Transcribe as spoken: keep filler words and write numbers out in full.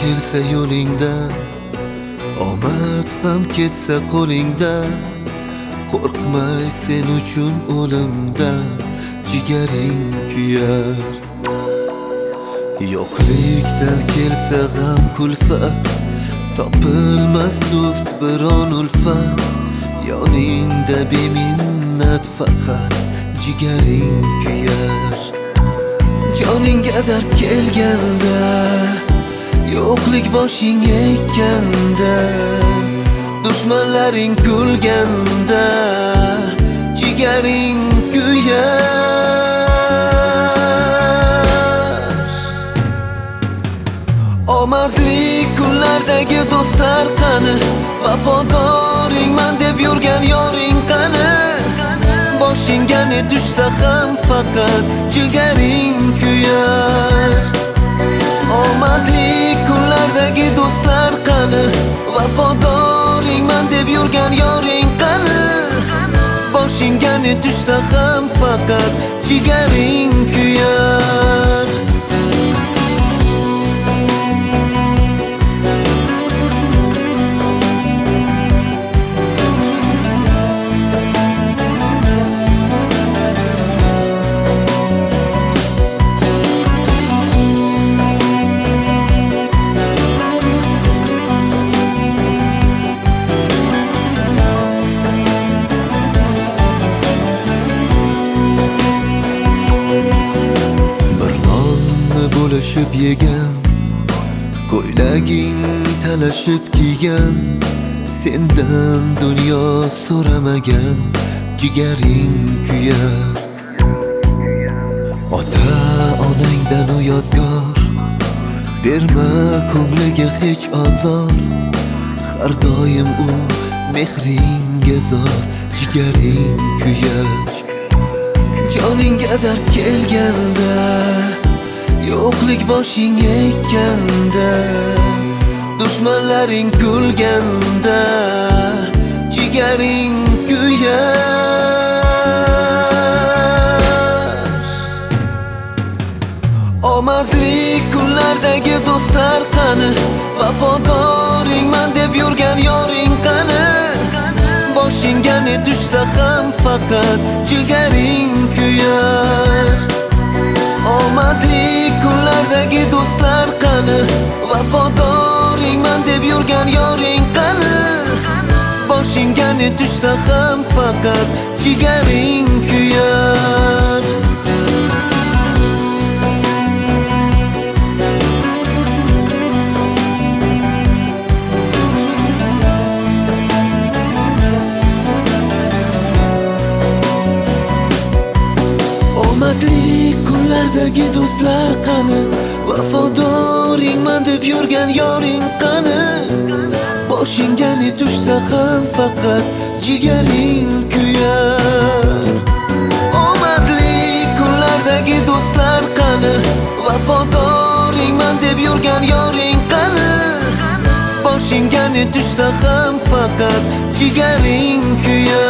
kelsa yo'lingdan, omad ham ketsa qo'lingdan, qo'rqmay sen uchun o'limdan, jigaring kuyar. Yo'qlikdan kelsa g'am kulfat, topilmas do'st biron ulfat, yoningda beminnat faqat jigaring kuyar. Joningga dard kelganda, yo'qlik boshing ekkanda, dushmanlaring kulganda, jigaring kuyar. Omadli kunlardagi do'stlar qani, vafodoringman deb yurgan yoring qani, boshingga ne tushsa ham faqat jigaring kuyar. Omadli kunlardagi do'stlar qani, vafodoringman deb yurgan yoring qani, boshingga ne tushsa ham faqat jigaring kuyar. Bo'lishib yegan, ko'ylaging talashib kiygan, sendan dunyo so'ramagan, jigaring kuyar. Ota onangdan u yodgor, berma ko'ngliga hech azor, har doim u mehringga zor, jigaring kuyar. Joningga dard kelganda, yo'qlik boshing ekkanda, dushmanlaring kulganda, jigaring kuyar. Omadli kunlardagi do'stlar qani, vafodoringman deb yurgan yoring qani, boshingga ne tushsa ham faqat jigaring kuyar. Omadli kunlardagi do'stlar qani, vafodoringman deb yurgan yoring qani, boshingga ne tushsa ham faqat jigaring kuyar. Omadli kunlardagi do'stlar qani, vafodoringman deb yurgan yoring qani, boshingga ne tushsa ham faqat jigaring kuyar. Omadli kunlardagi do'stlar qani, vafodoringman deb yurgan yoring qani, boshingga ne tushsa ham faqat jigaring kuyar.